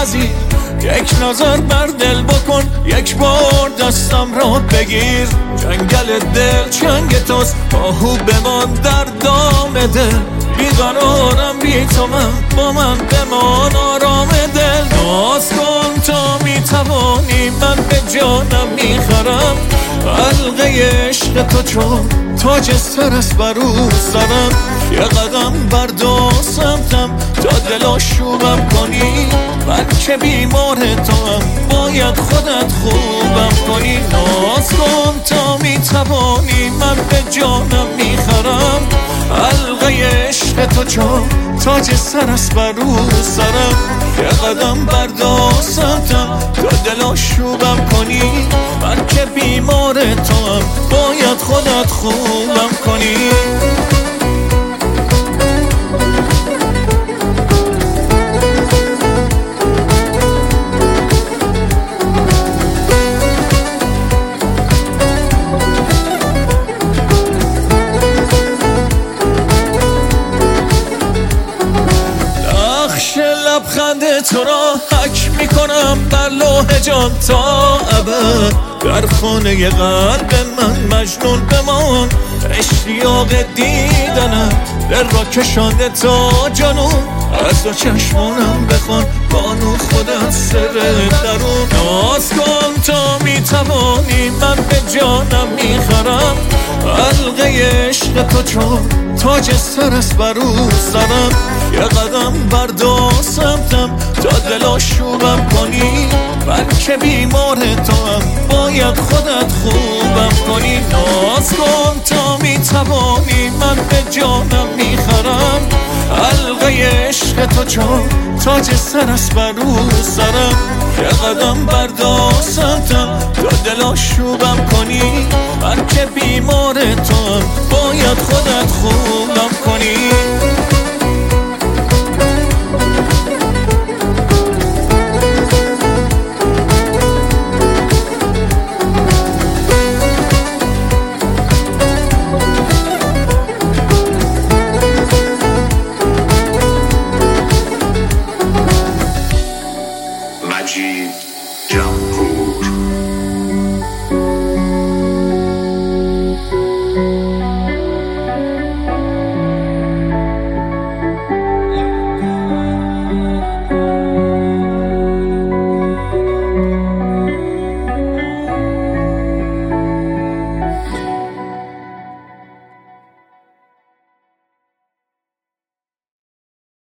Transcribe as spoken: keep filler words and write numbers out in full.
بپذیر، یک نظر بر دل بکن، یک بار دستم را بگیر. جنگل دل چنگ توست، آهو بمان در دام دل. بیقرارم بی تو من، با من بمان آرام دل. ناز کن تا میتوانی، من به جانم میخرم. حلقه عشق تو چون تاج سر است بر او سرم. یه قدم بردار سمتم تا دل آشوبم کنی. من که بیمار تو هم باید خودت خوبم کنی. ناز کن تا میتوانی، من به جانم میخرم. حلقه عشق تو چون تاج سر است بر او سرم. یه قدم بردار سمتم تا دل آشوبم کنی. من که بیمار تو هم باید خودت خوبم کنی. لبخند تو را حک میکنم بر لوح جان تا ابد. در خانه قلب من مجنون بمان، اشتیاق دیدنم دل را کشانده تا جنون. از دو چشمانم بخوان بانو خودت سر درون. ناز کن تا میتوانی، من به جانم میخرم. حلقه عشق تو چون تاج سر است بر او سرم. یه قدم بردار سمتم تا دل آشوبم کنی. من که بیمار تو هم باید خودت خوبم کنی. ناز کن تا میتوانی، من به جانم میخرم. حلقه عشق تو چون تاج سر است بر او سرم. یه قدم بردار سمتم تا دل آشوبم کنی. من که بیمار تو هم باید خودت خوبم کنی.